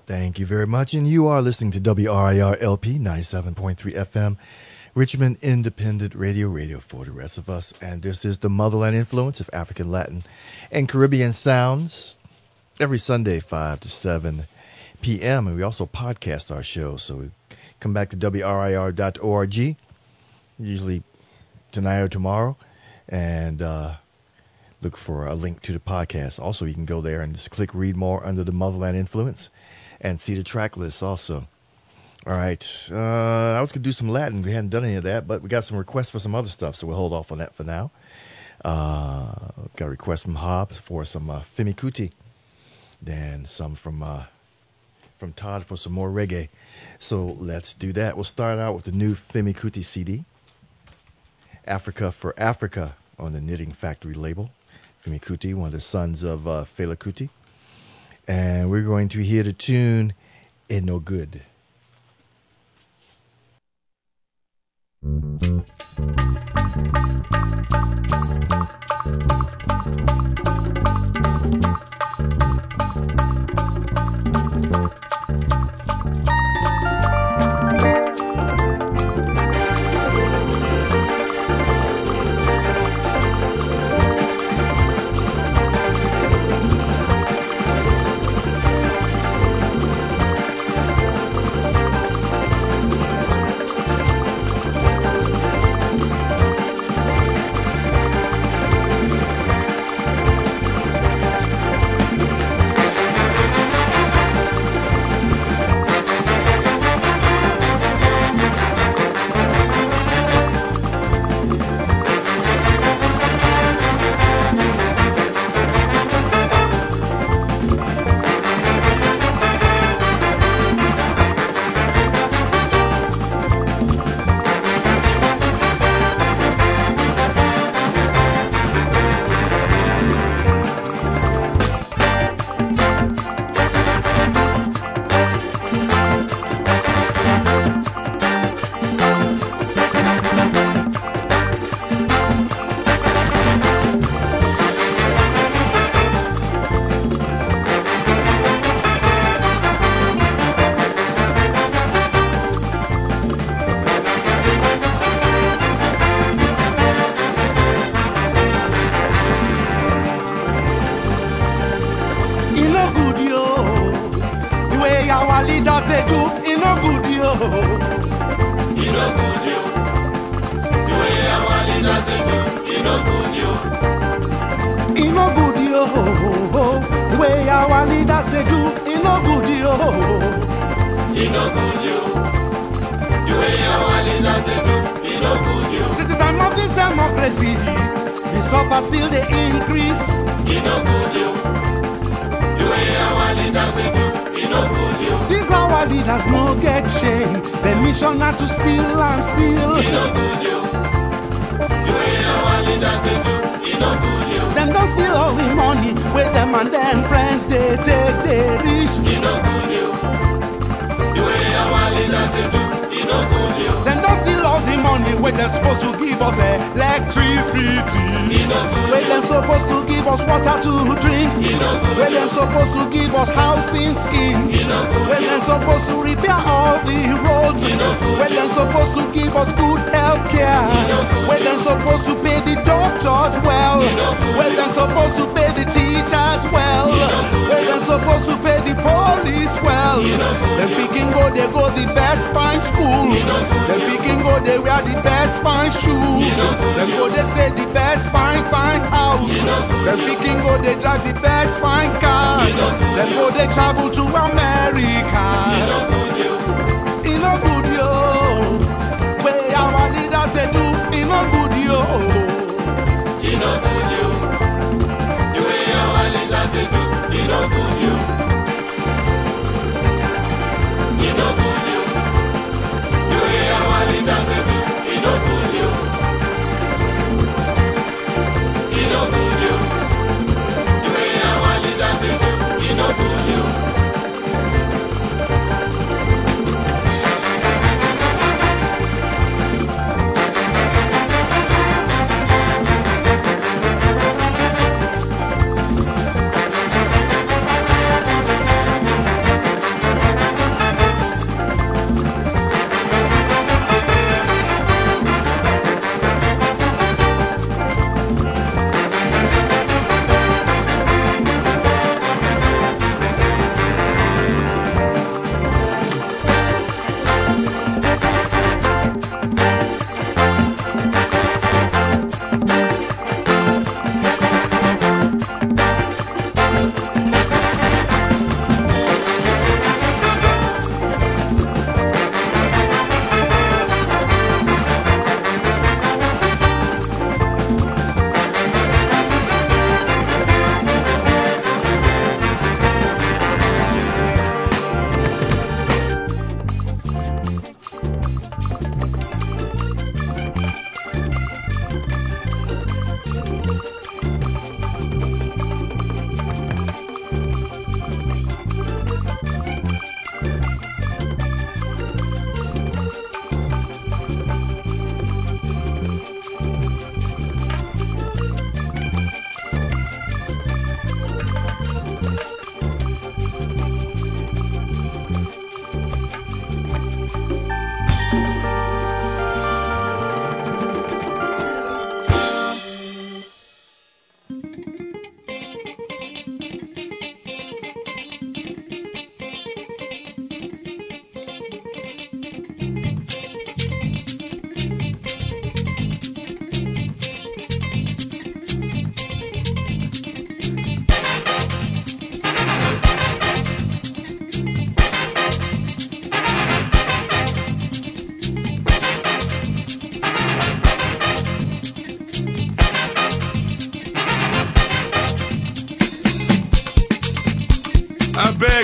Thank you very much. And you are listening to WRIR LP 97.3 FM, Richmond Independent Radio, radio for the rest of us. And this is the Motherland Influence of African, Latin, and Caribbean sounds every Sunday, 5 to 7 p.m. And we also podcast our show. So we come back to WRIR.org, usually tonight or tomorrow, and look for a link to the podcast. Also, you can go there and just click read more under the Motherland Influence and see the track list also. All right. I was going to do some Latin. We hadn't done any of that, but we got some requests for some other stuff, so we'll hold off on that for now. Got a request from Hobbs for some Femi Kuti. Then some from Todd for some more reggae. So let's do that. We'll start out with the new Femi Kuti CD, Africa for Africa, on the Knitting Factory label. Femi Kuti, one of the sons of Fela Kuti. And we're going to hear the tune "It No Good."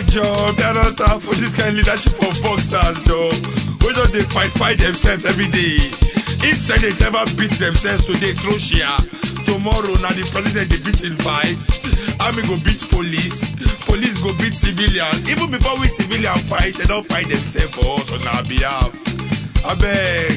beg job, they are not time for this kind of leadership of boxers, job. We don't they fight themselves every day. If Senate never beat themselves today, throw share. Tomorrow, now the president they beat in fights. Army go beat police. Police go beat civilian. Even before we civilian fight, they don't fight themselves for us on our behalf. I beg.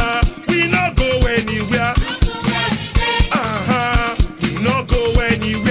Anywhere.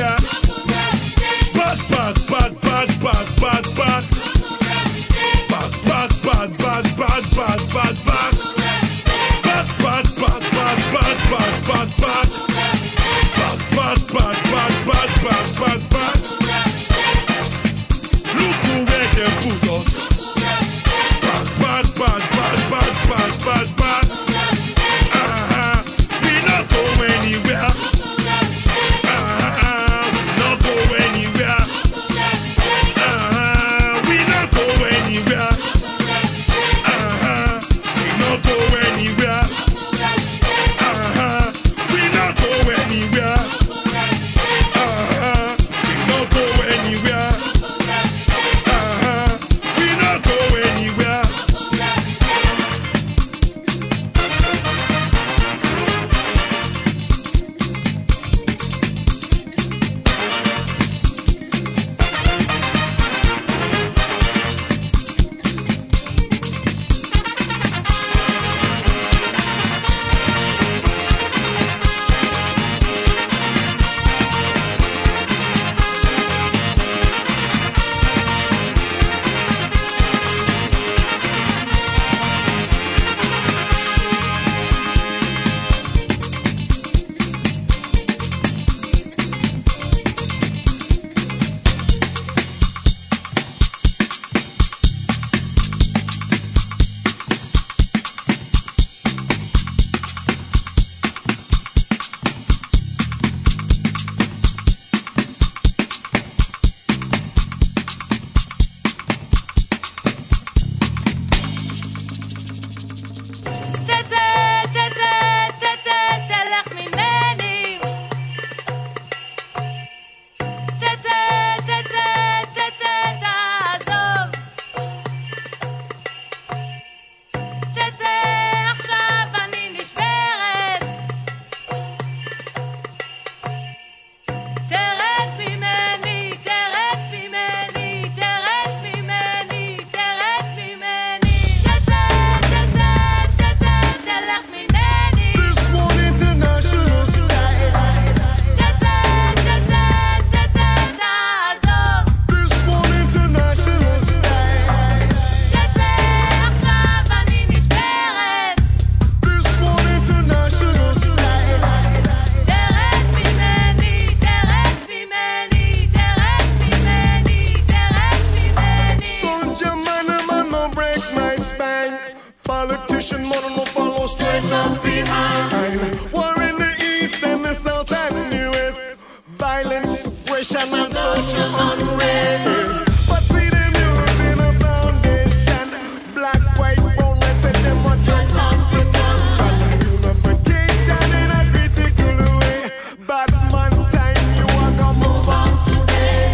oppression and social unrest. But see them youth in a foundation, black, white, brown, red, say them a drunk on pretension. Unification in a critical way. Bad man time, you are gonna move on today.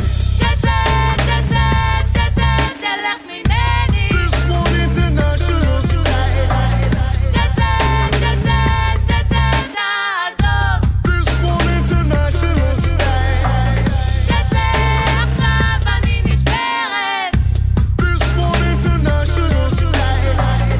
This one international style. This one international style. This one international style.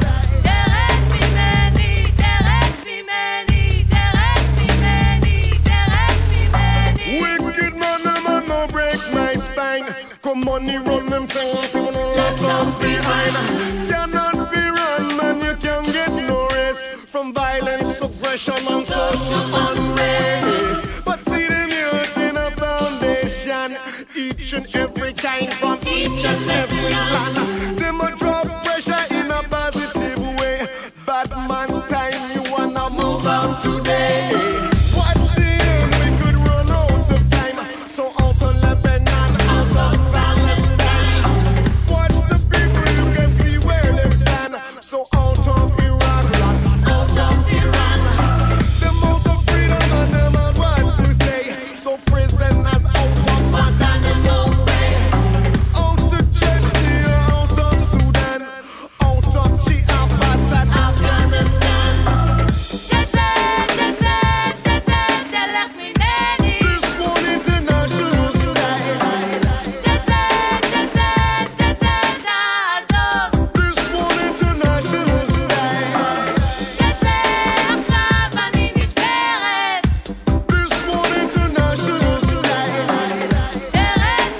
Wicked man, them a no break my spine. Come money run them thing, people no left left behind. Cannot be run, man, you can't get no rest from violence, suppression and social unrest. But see them youth in a foundation, each and every kind from each and every land. Them a drop pressure in a positive way. Bad man time, you wanna move out today. Watch the end, we could run out of time. So out of Lebanon, out of Palestine. Watch the people, you can see where they stand. So out of Iraq, out of Iran. Them out of freedom and them out what to say. So prisoners out of Guantanamo Bay. Out of Chechnya, out of Sudan. Out of Chiapas and Afghanistan. This one international style. This one international style. This one international style.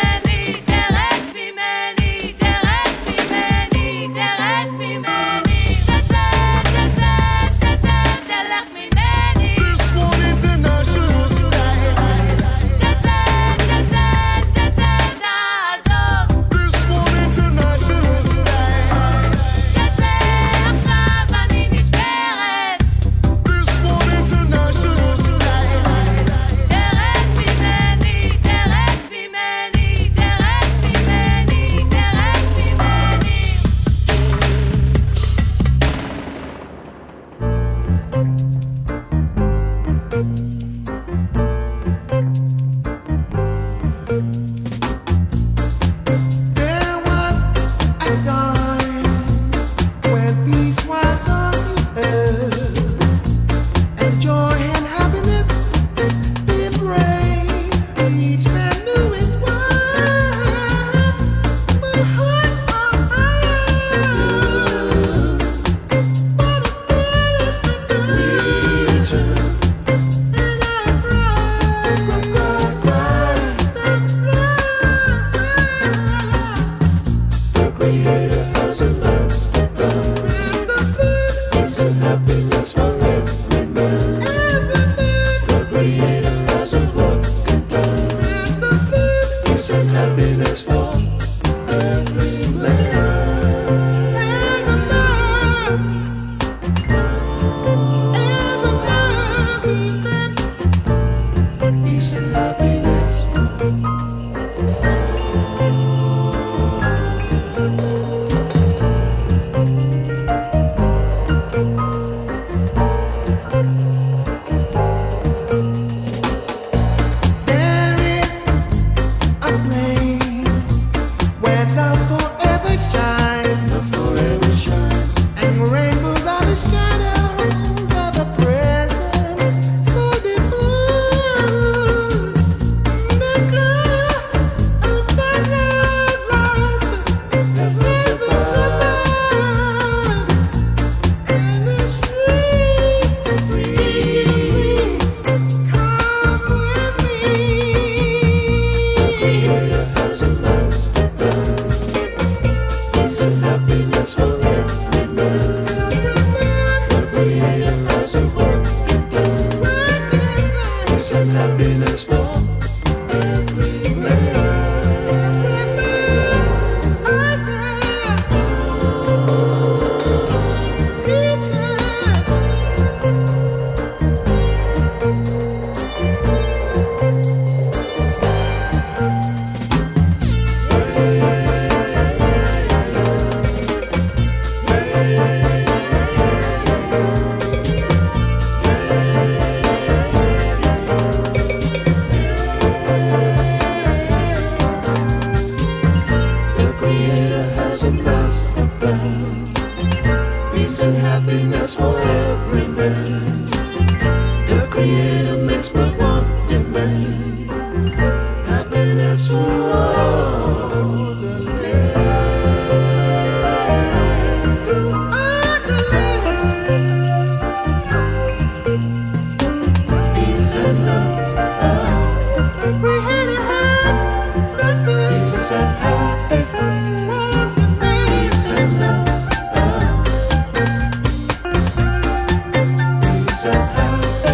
This one international style. This one international style. This one international style. There was a time when peace was on earth, and joy and happiness did reign. Each man knew his worth. But heart of iron, but its spirit returned. And I Creator makes but one in man. Happiness for all the land. Through all the land. Peace and love. The Creator has nothing. Peace and happy. Peace and love. Peace and happy.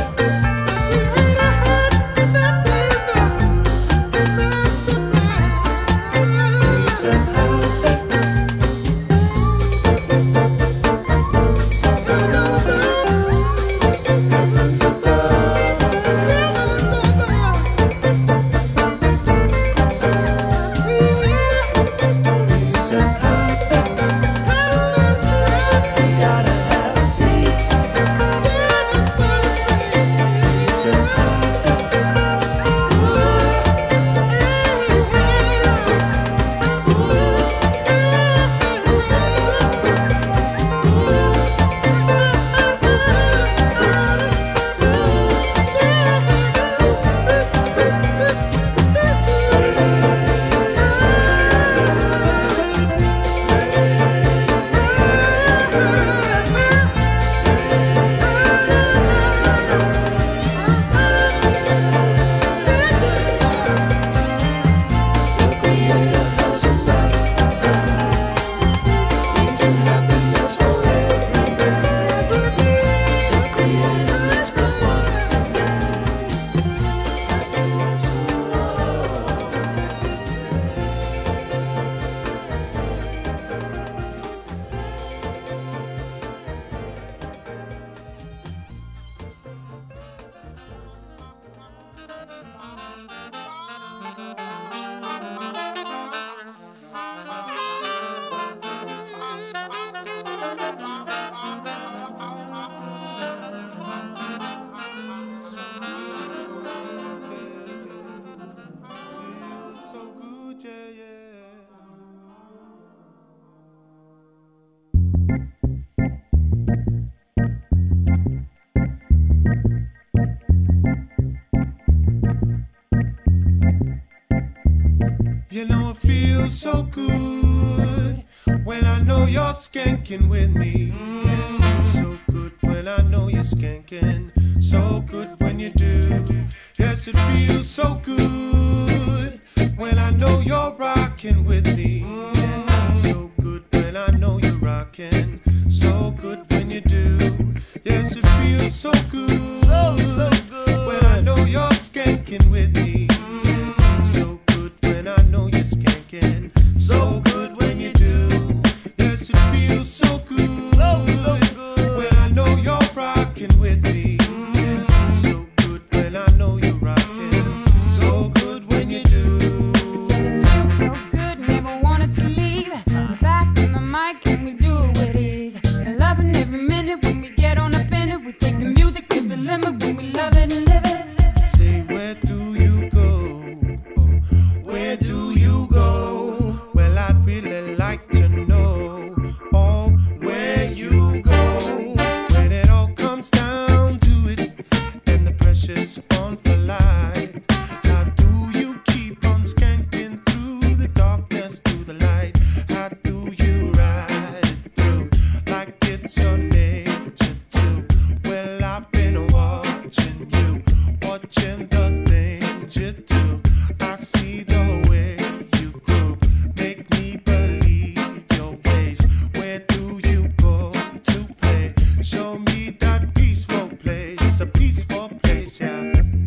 You know it feels so good when I know you're skanking with me. So good when I know you're skanking. So good when you do. Yes, it feels so good when I know you're rocking with me. So good when I know you're rocking. So good when you do. Yes, it feels so good, so good when I know you're skanking with me. I know you're skanking. So good when you do. Yes, it feels so good, so good when I know you're rocking with me. So good when I know you're rocking. So good when you do. Said it feels so good, never wanted to leave. Back on the mic and we do it with ease. Loving every minute when we get on up in it. We take the music to the limit when we love it and live it. Say, where do you go? Where do you go? Well, I'd really like to know. Oh, where you go? When it all comes down to it, and the pressure's on for life. How do you keep on skanking through the darkness to the light? How do you ride it through like it's your nature too? Well, I've been watching you, watching the things you do. I see the way you groove, make me believe your ways. Where do you go to play? Show me that peaceful place, a peaceful place, yeah.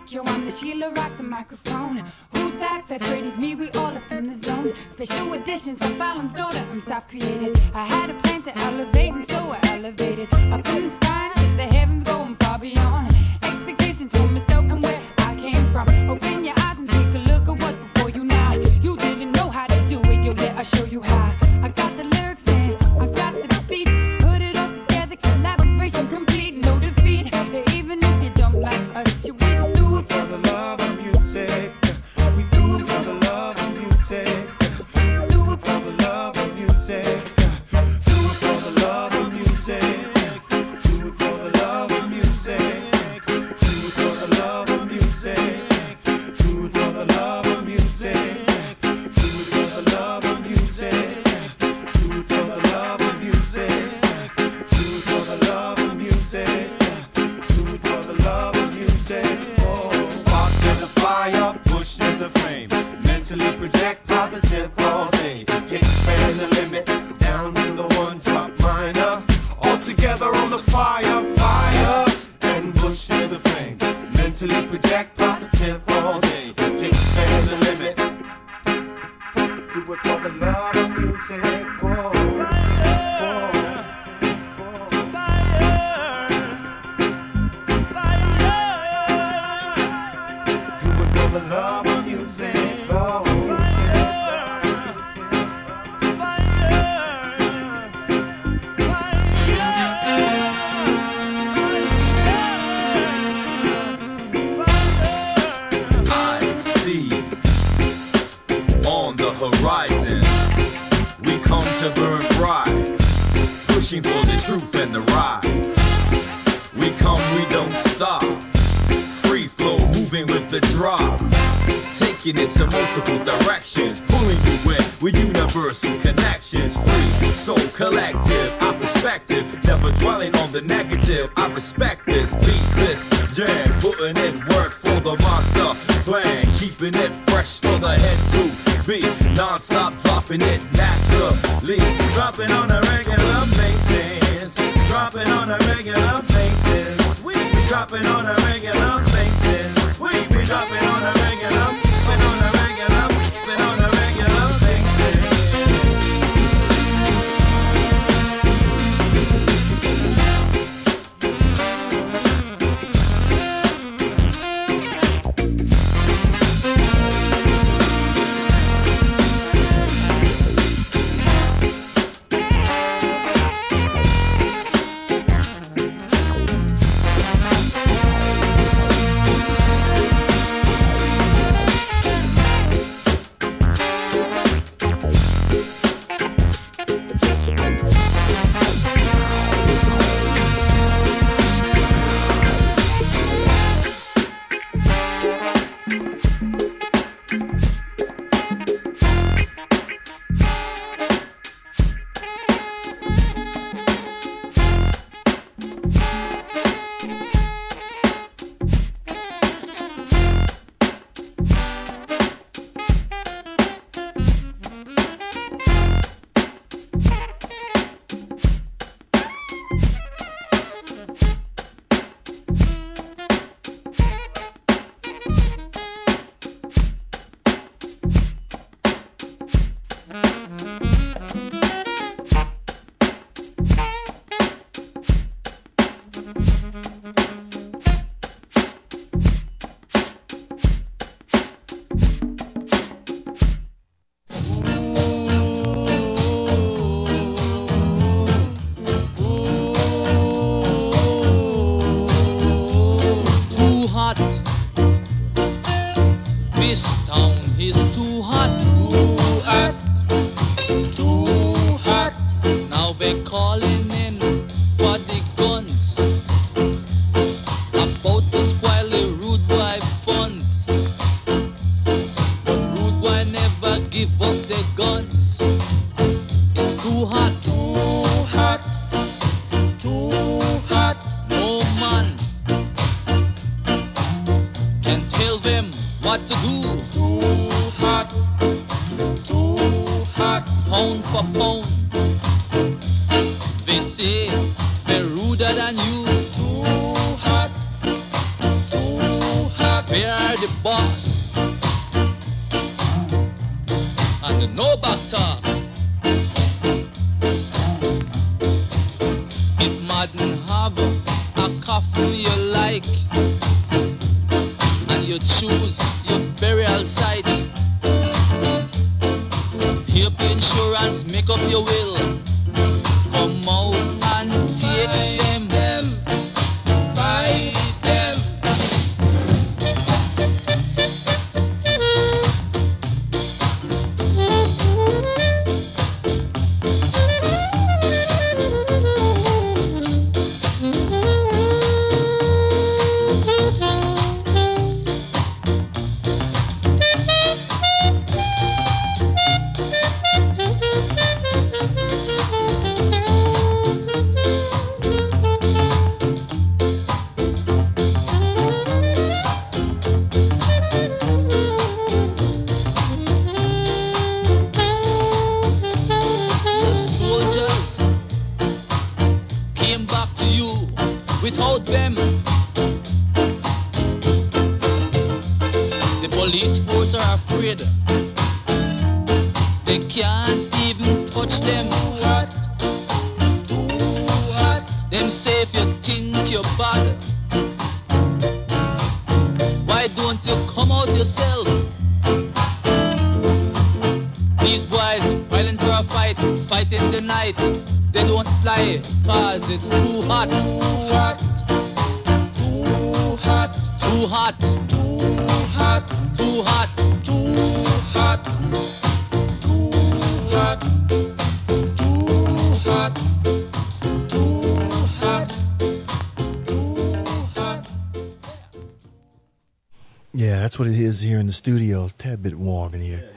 rock, yo, I'm the Sheila rock the microphone. Who's that? Fat Freddy's me, we all up in the zone. Special editions of Fallon's daughter, I'm self-created. I had a plan to elevate, and so I elevated. Up in the sky, to the heavens, going far beyond expectations for myself and where I came from. Open your eyes and take a look at what's before you now. You didn't know how to do it, yo, let I show you how. I got the lyrics and I got the beats. Put it all together, collaboration complete, no defeat. Even if you don't like us, you we just do it For the love of music, we do it for the love of music. do it For the love of music, do it for the love of music. Do it for the love of music. Do it for the love of music. Do it for the love of music. Do it for the love of music. Do it for the love of music. Do it for the love of music. Do it for the love of music. Oh. Spark to the fire, push to the flame. Mentally project positive all day. Expand the limit down to the one drop minor. All together on the fire, fire, and push to the flame. Mentally project positive all day. Expand the limit. Do it for the love of music. Oh. Do it for the love of music. Oh. I see on the horizon. We come to burn bright, pushing for the truth and the right. We come, we don't stop. Free flow, moving with the drop. Taking it to multiple directions, pulling you in with universal connections. Free, so collective, our perspective, never dwelling on the negative. I respect this, beat this jam, putting in work for the monster plan, keeping it fresh for the head to be non-stop, dropping it naturally, dropping on a regular basis, dropping on a regular basis. We be dropping on a regular basis. We be dropping on a regular, dropping on a regular, dropping on a regular basis. the boss. And the no back talk. If Madden have a coffin you like, and you choose your burial site, pay up your insurance, make up your will, come out and take them, fight them. Without them, the police force are afraid. They can't even touch them. What? Them say if you think you're bad, why don't you come out yourself? These boys fighting for a fight, fight in the night. They don't fly, cause it's too hot. Too hot. Too hot. Too hot. Too hot. Too hot. Too hot. Too hot. Too hot. Too hot. Yeah, that's what it is here in the studio. It's a tad bit warm in here.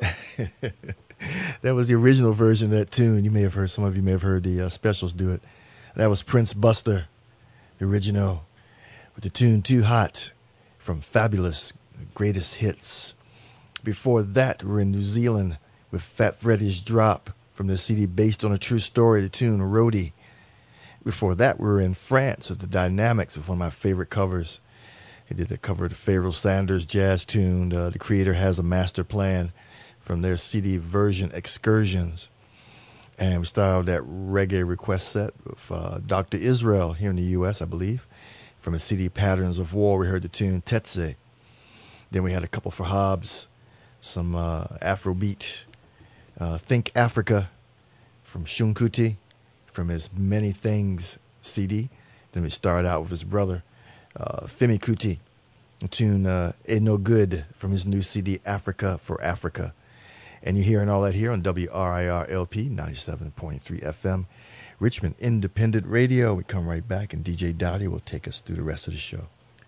That was the original version of that tune. You may have heard, some of you may have heard the specials do it. That was Prince Buster, the original, with the tune Too Hot from Fabulous Greatest Hits. Before that, we're in New Zealand with Fat Freddy's Drop from the CD based on a true story, the tune Roadie. Before that, we were in France with the Dynamics of one of my favorite covers. He did a cover of the Pharoah Sanders jazz tune, The Creator Has a Master Plan, from their CD version Excursions. And we started that reggae request set with Dr. Israel here in the U.S., I believe. From his CD Patterns of War, we heard the tune Tetse. Then we had a couple for Hobbs, some Afrobeat, Think Africa from Shunkuti, from his Many Things CD. Then we started out with his brother, Femi Kuti, the tune Ain't No Good from his new CD Africa for Africa. And you're hearing all that here on WRIR LP 97.3 FM, Richmond Independent Radio. We come right back, and DJ Dottie will take us through the rest of the show.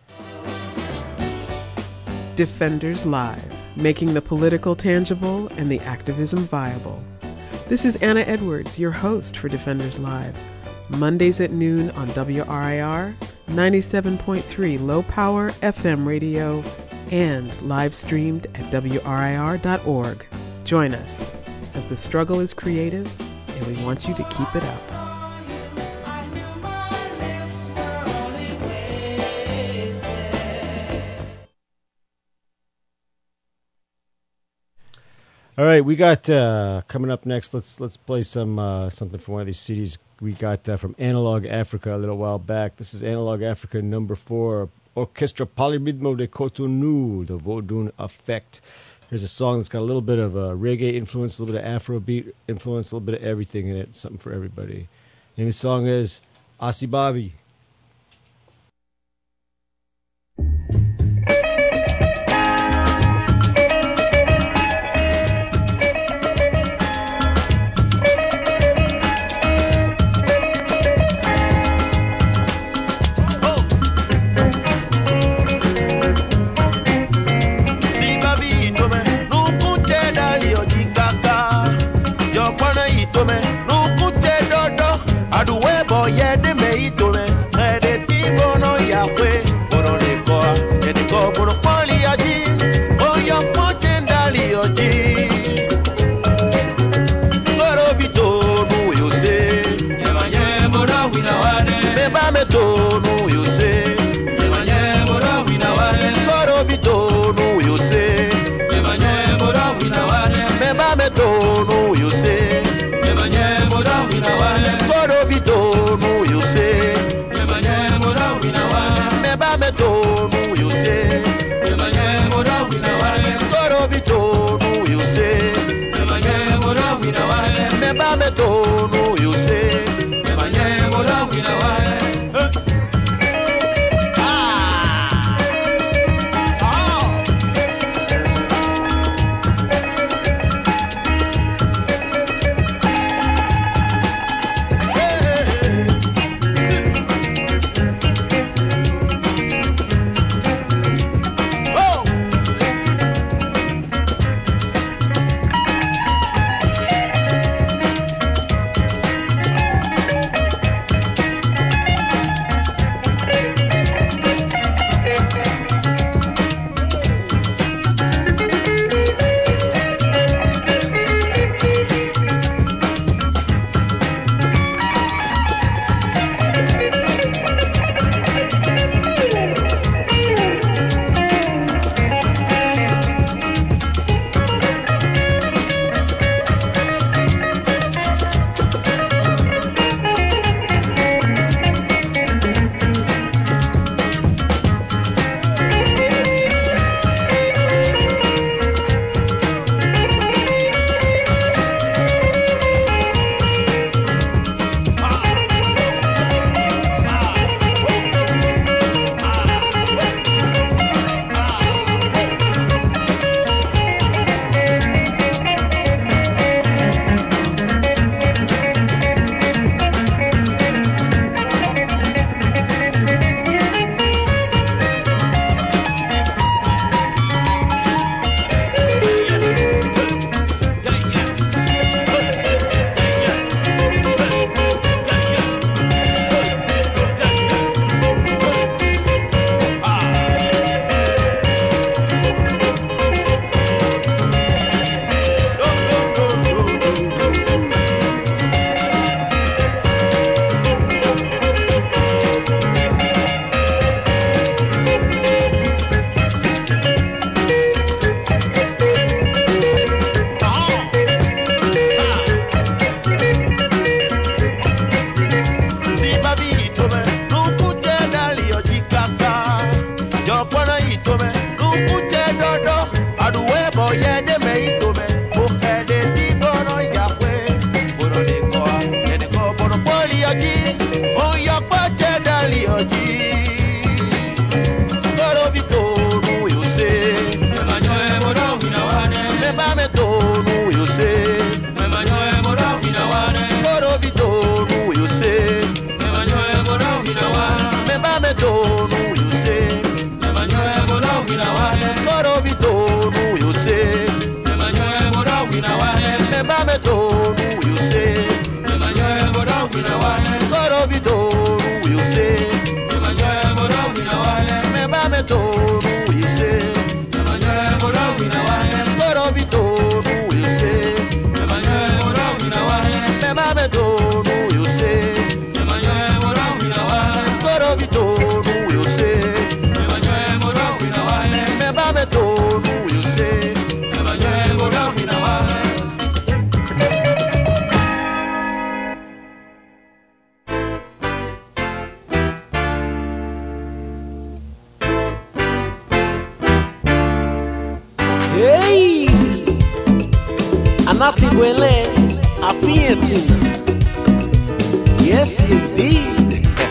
Defenders Live, making the political tangible and the activism viable. This is Anna Edwards, your host for Defenders Live. Mondays at noon on WRIR, 97.3 low power FM radio, and live streamed at WRIR.org. Join us as the struggle is creative and we want you to keep it up. All right, we got coming up next. Let's play some something from one of these CDs we got from Analog Africa a little while back. This is Analog Africa number 4, Orchestra Polyrhythmo de Cotonou, the Vodun Effect. Here's a song that's got a little bit of reggae influence, a little bit of Afrobeat influence, a little bit of everything in it. Something for everybody. The name of the song is Asibavi. Aduwe boye de me itome itome Nukuche dodo Aduwe boye de me itome Mukede di bono yakwe Bono nikoa Neniko bono poli oji Oyakwa chedali oji Goro vitonu yose Memanyoe bono winawane Meba metonu yose Memanyoe bono winawane Goro vitonu yose Memanyoe bono winawane Meba metonu yose Memanyoe bono winawane Goro vitonu yose Memanyoe bono winawane Meba metonu yose Memanyoe bono winawane Goro vitonu yose Memanyoe bono winawane Meba metonu yose Memanyoe bono winawane Goro vitonu yose Memanyoe bono winawane Meba metonu yose Memanyoe bono winawane Goro vitonu yose Memanyoe bono winawane Meba metonu yose Memanyoe bono winawane Hey, Anati Gwele, Afiatina. Yes, indeed.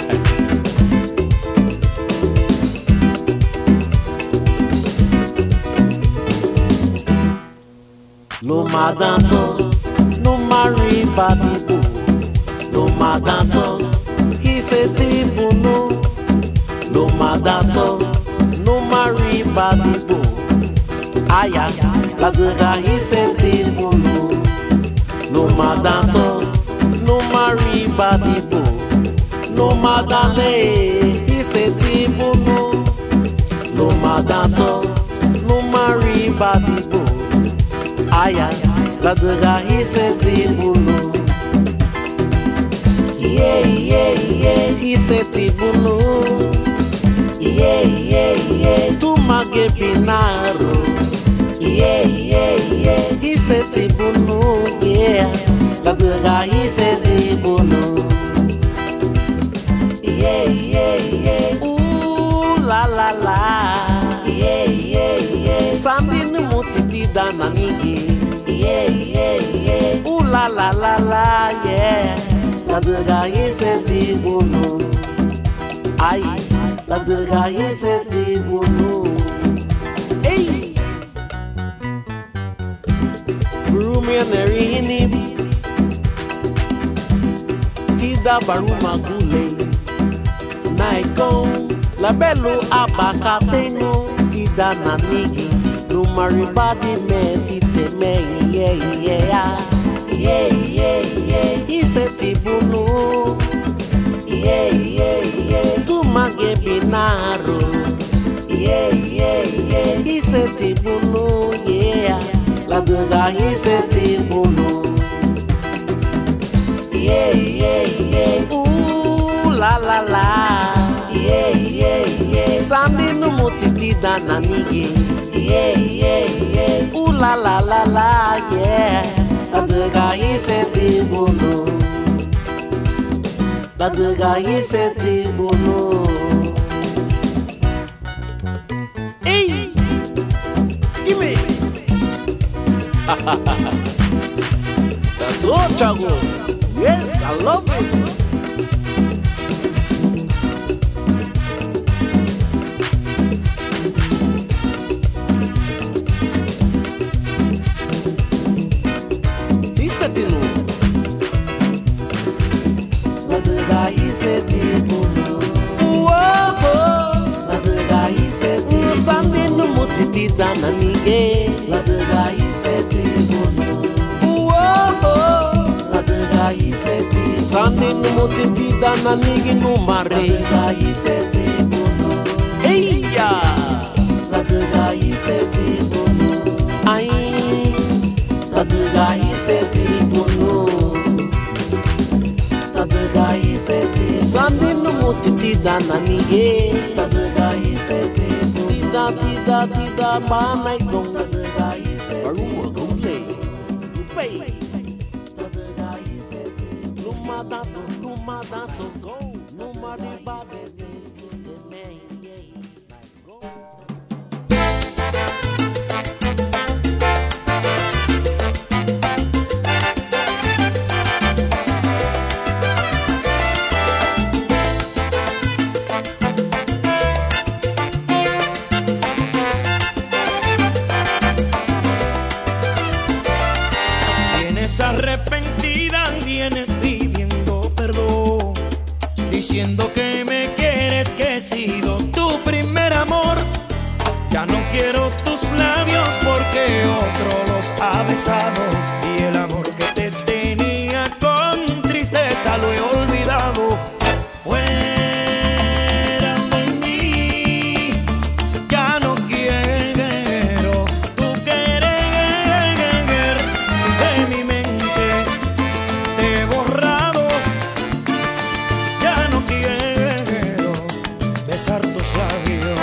No madanto, no marry badibo. No madanto, he said tipo no. No madanto, no marry badibo. Aya, la dega he said tipo no. No madanto, no marry badibo. No madale, he said tipo no. No madanto, no marry badibo. Aya, la dega he said tipo no. Yeah, yeah, yeah, he said tipo no. Yeah, yeah, yeah, tu mage binaro. Yeah, yeah, yeah, he said tipo no. Yeah, la dega he said tipo no. Yeah, yeah, yeah, ooh la la la. Yeah, yeah, yeah, Sandy no mutiti dananigi. Yeah, yeah, yeah, ooh la la la la. Yeah, la dega he said tipo no. Ay, la dega he said tipo no. Hey, Rumia Nerihini Tida Baruma Gule Naikon La Bello Abakateno Tida Nanigi Numaribadi me tite me yeah yeah yeah yeah yeah he said tibuno yeah yeah yeah tu mage binaro yeah yeah yeah he said tibuno yeah la dega he said tibuno yeah yeah yeah ooh la la la yeah yeah yeah Sandy no mutiti dananigi yeah yeah yeah ooh la la la la yeah la dega he said tibuno la dega he said tibuno hey give me that's all Chago yes I love it. La dega he said tibuno la dega he said tibuno Sandy no mutiti dananige la dega he said tibuno la dega he said tibuno Sandy no mutiti dananige no mare la dega he said tibuno hey ya la dega he said tibuno ai la dega he said tibuno la dega he said tibuno Sandy no mutiti dananige la dega he said tibuno tida mana ikong la dega he said tibuno gule pay la dega he said tibuno lumada to go lumadi ba Vienes arrepentida, vienes pidiendo perdón, diciendo que me quieres, que he sido tu primer amor. Ya no quiero tus labios porque otro los ha besado, y el amor que te tenía con tristeza lo he olvidado. Fuera de mí, ya no quiero tu querer, de mi mente te he borrado. Ya no quiero besar tus labios.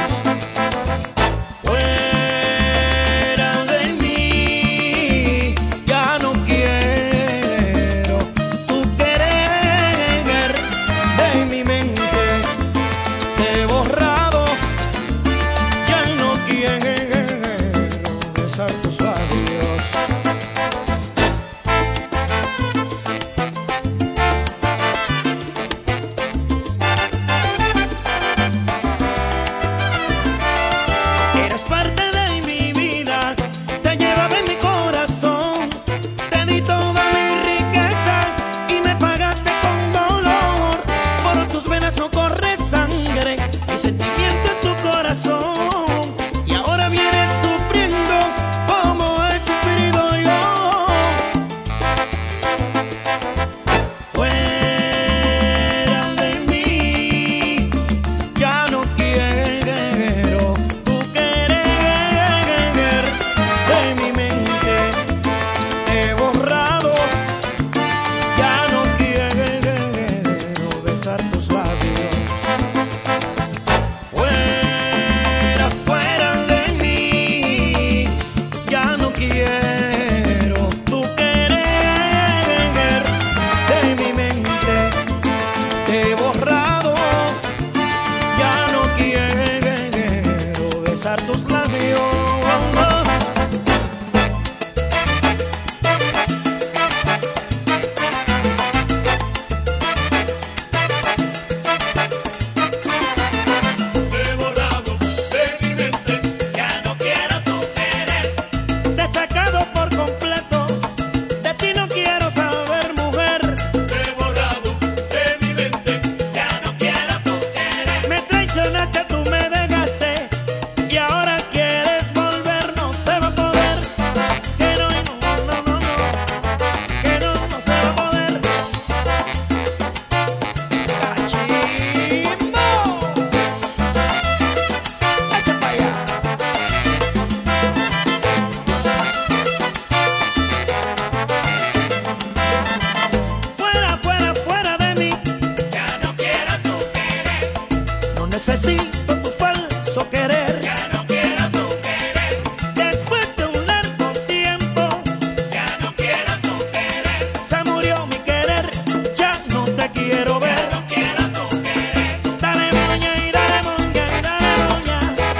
Necesito tu falso querer. Ya no quiero tu querer. Después de un largo tiempo, ya no quiero tu querer. Se murió mi querer, ya no te quiero ver. Ya no quiero tu querer. Dale moña y dale moña y dale moña.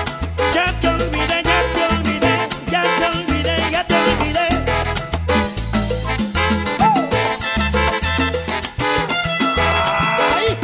Ya te olvidé, ya te olvidé, ya te olvidé, ya te olvidé. ¡Ay!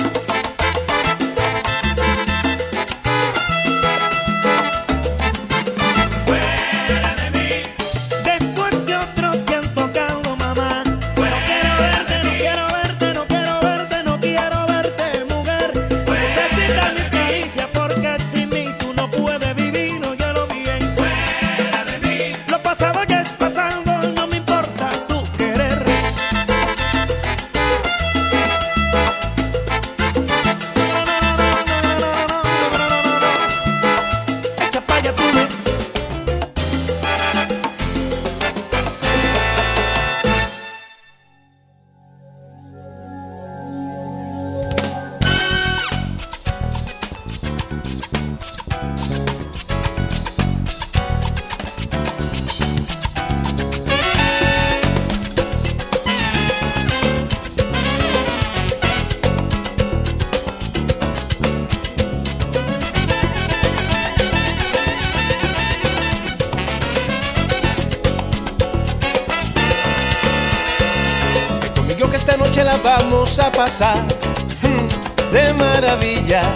La vamos a pasar de maravillas.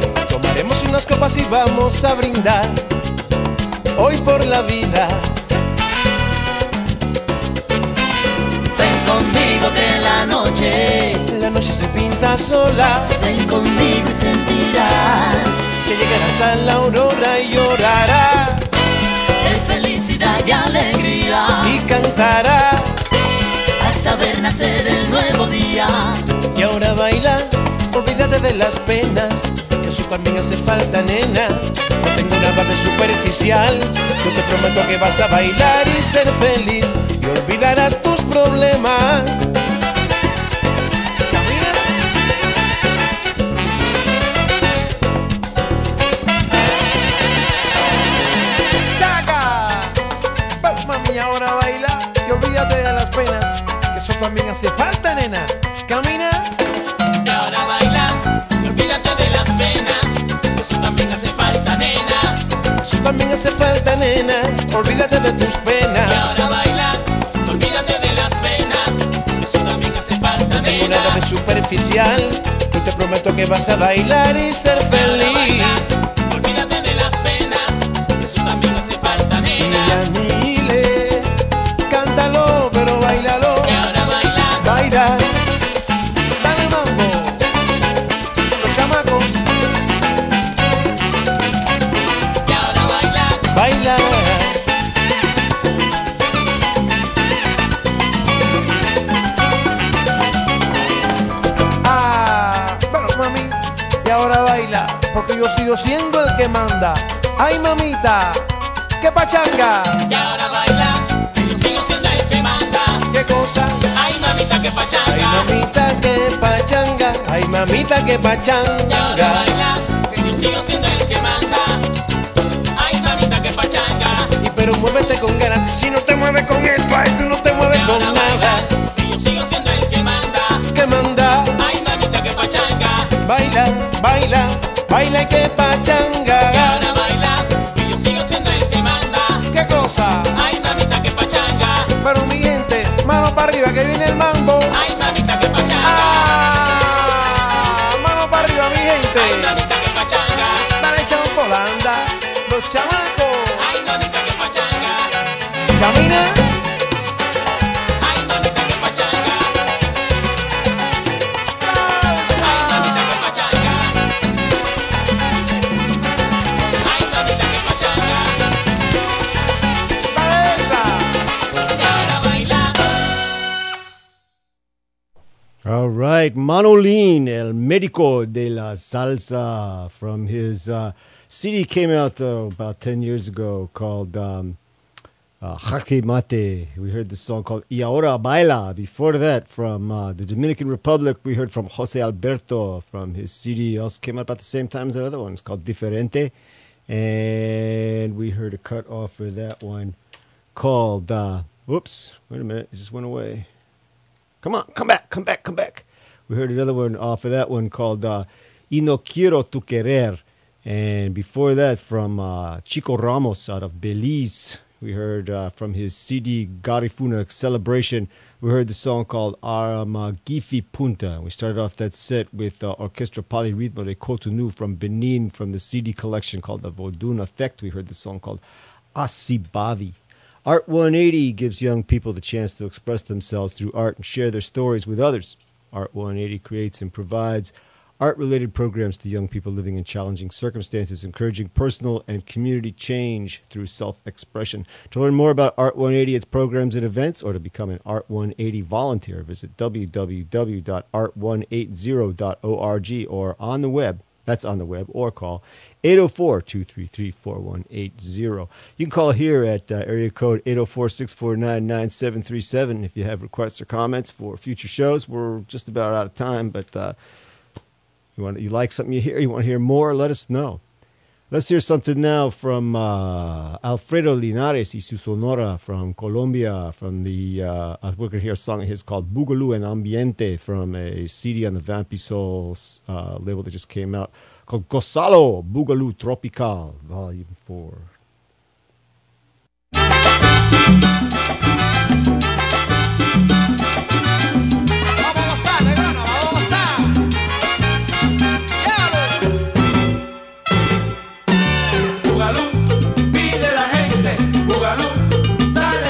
Tomaremos unas copas y vamos a brindar hoy por la vida noche se pinta sola. Ven conmigo y sentirás que llegarás a la aurora y llorarás de felicidad y alegría. Y cantarás hasta ver nacer el nuevo día. Y ahora baila, olvídate de las penas, que eso también hace falta, nena. No tengo nada de superficial, yo te prometo que vas a bailar y ser feliz y olvidarás tus problemas. Mami, ahora baila y olvídate de las penas, que eso también hace falta, nena. Camina. Y ahora baila y olvídate de las penas, que eso también hace falta, nena. Eso también hace falta, nena. Olvídate de tus penas. Y ahora baila, olvídate de las penas, que eso también hace falta, nena. No tengo nada de superficial, yo te prometo que vas a bailar y ser feliz. Olvídate de las penas, que eso también hace falta, nena. Cántalo, pero bailalo. Y ahora baila. Baila. Dale mambo. Los chamacos. Y ahora baila. Baila. Pero mami, y ahora baila, porque yo sigo siendo el que manda. Ay, mamita, qué pachanga. Y ahora baila. ¿Qué cosa? Ay, mamita, que pachanga. Ay, mamita, que pachanga. Ay, mamita, que pachanga. Y ahora baila, que yo sigo siendo el que manda. Ay, mamita, que pachanga. Y pero muévete con ganas. Si no te mueves con el baile, tú no te mueves con baila, nada. Que yo sigo siendo el que manda. ¿Qué manda? Ay, mamita, que pachanga. Baila, baila, baila y que pachanga. Y ahora baila, que yo sigo siendo el que manda. ¿Qué cosa? Ay, mamita, que pachanga. Pero mi gente, mano para arriba que viene el mambo. Ay, mamita, que pachanga. Mano para arriba, mi gente. Ay, mamita, que pachanga. Dale champolianda, los chamacos. Ay, mamita, que pachanga. Camina. Ay, mamita, que pachanga. Ay, mamita, que pachanga. Ay, mamita, que pachanga. Dale esa. Y ahora baila. All right, Manolín, el médico de la salsa, from his CD came out about 10 years ago called Jaque Mate. We heard the song called Y Ahora Baila. Before that, from the Dominican Republic, we heard from Jose Alberto from his CD. Also came out about the same time as that other one. It's called Diferente. And we heard a cut off of that one called, whoops, wait a minute, it just went away. Come on, come back. We heard another one off of that one called Y No Quiero Tu Querer. And before that, from Chico Ramos out of Belize, we heard from his CD Garifuna Celebration, we heard the song called Aramagifi Punta. We started off that set with Orchestra Polyrhythmo de Cotonou from Benin, from the CD collection called The Vodun Effect. We heard the song called Asibavi. Art 180 gives young people the chance to express themselves through art and share their stories with others. Art 180 creates and provides art-related programs to young people living in challenging circumstances, encouraging personal and community change through self-expression. To learn more about Art 180, its programs and events, or to become an Art 180 volunteer, visit www.art180.org or on the web. That's on the web, or call 804-233-4180. You can call here at area code 804-649-9737 if you have requests or comments for future shows. We're just about out of time, but you like something you hear, you want to hear more, let us know. Let's hear something now from Alfredo Linares y su Sonora from Colombia. From the we're going to hear a song of his called Boogaloo en Ambiente from a CD on the Vampy Soul label that just came out called Gozalo Boogaloo Tropical Volume 4.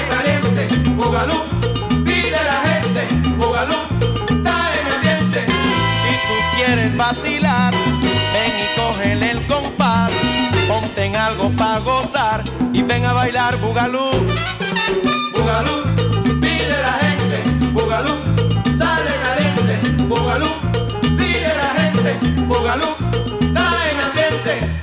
Pide la gente, Boogaloo, está en ambiente. vacilar. Ven y cógele el compás, ponte en algo pa' gozar y ven a bailar bugalú. Bugalú, pide la gente, bugalú, sale caliente, bugalú, pide la gente, bugalú, está en ambiente.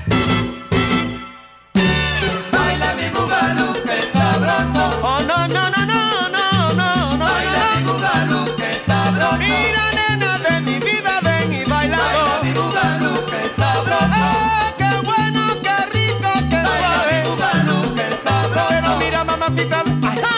Baila mi bugalú, que sabroso. Oh no, no, no, no, no, no, no. Baila mi bugalú, que sabroso. Mira nena de mi vida, ven y baila. Baila mi bugalú, que sabroso. Qué bueno, qué rico, qué suave. Baila mi bugalú, que sabroso. Pero mira mamacita, ajá.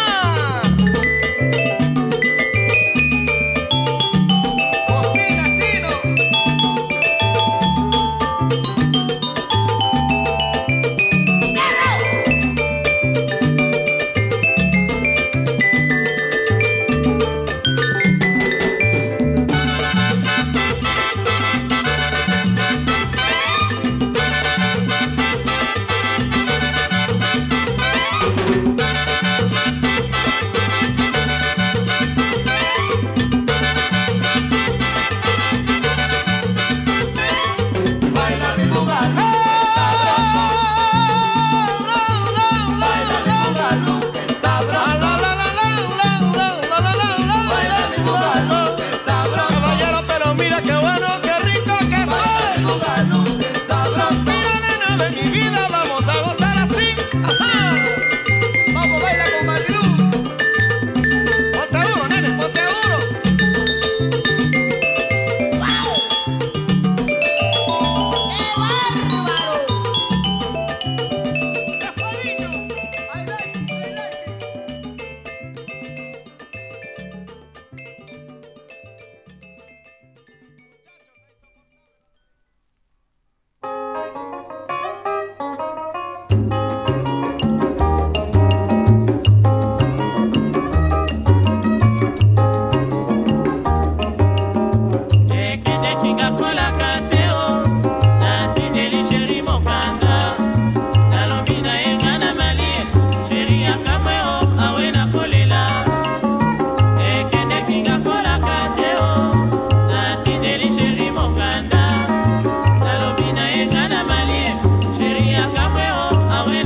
Away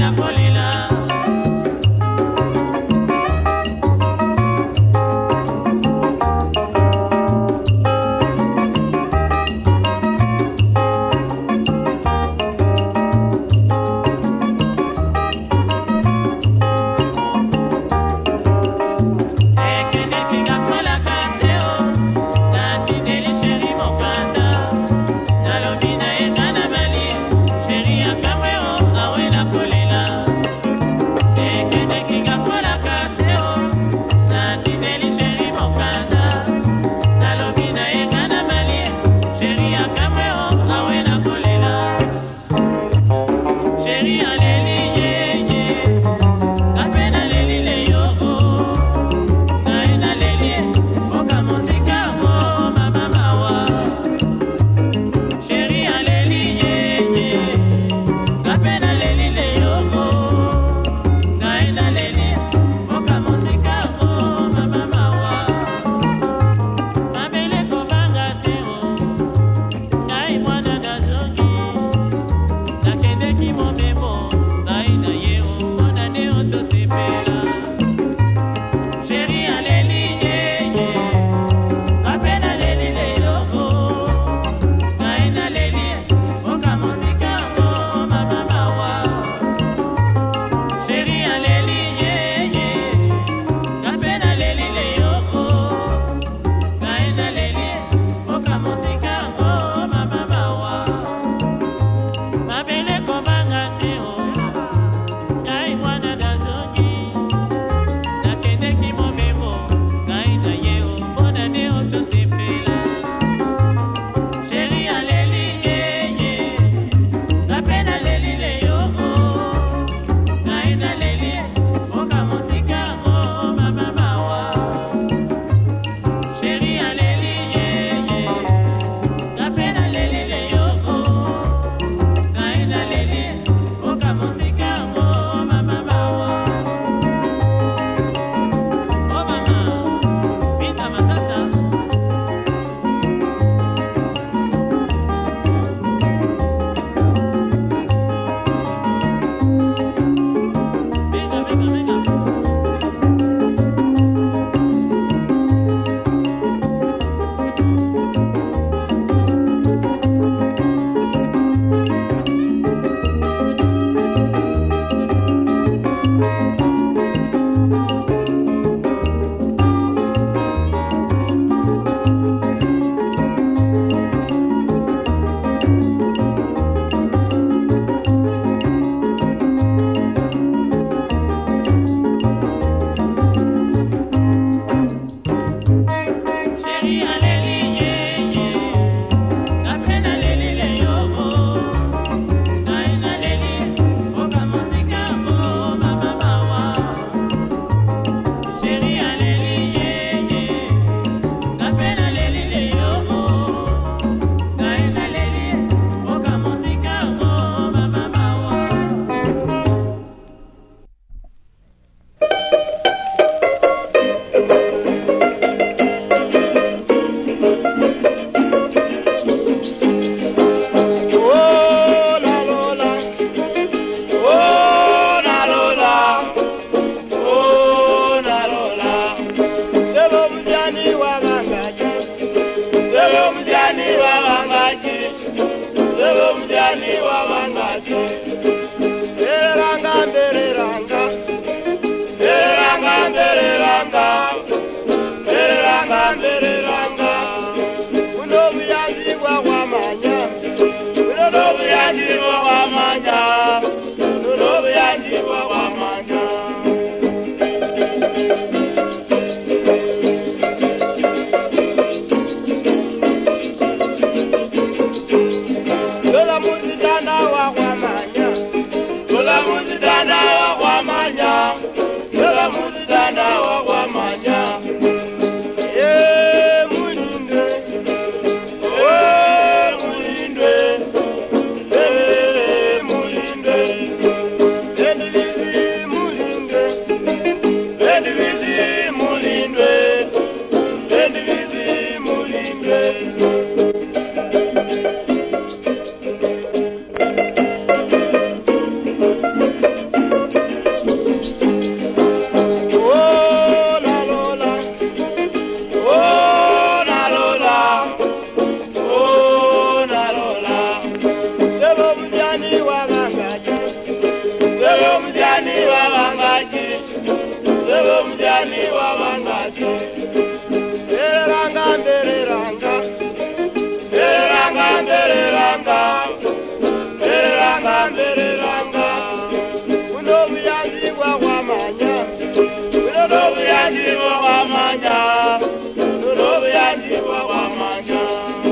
bereranga kuno buyanzi bwa wamanya kuno buyanzi bwa wamanya kuno buyanzi bwa wamanya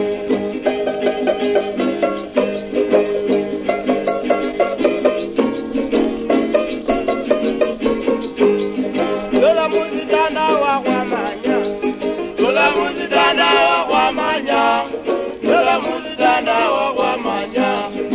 Lola muzidana wa wamanya Lola muzidana wa wamanya Lola muzidana wa wamanya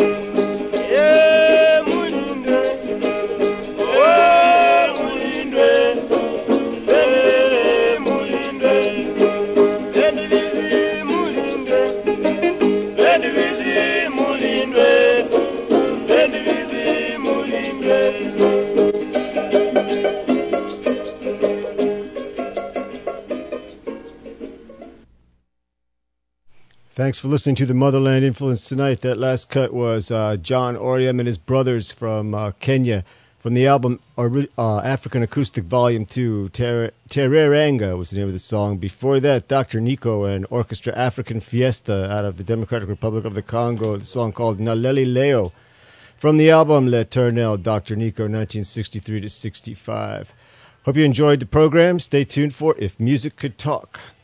Thanks for listening to the Motherland Influence tonight. That last cut was John Oriam and his brothers from Kenya, from the album African Acoustic Volume 2, Tereranga was the name of the song. Before that, Dr. Nico and Orchestra African Fiesta out of the Democratic Republic of the Congo, the song called Naleli Leo, from the album L'Eternel, Dr. Nico, 1963 to 65. Hope you enjoyed the program. Stay tuned for If Music Could Talk.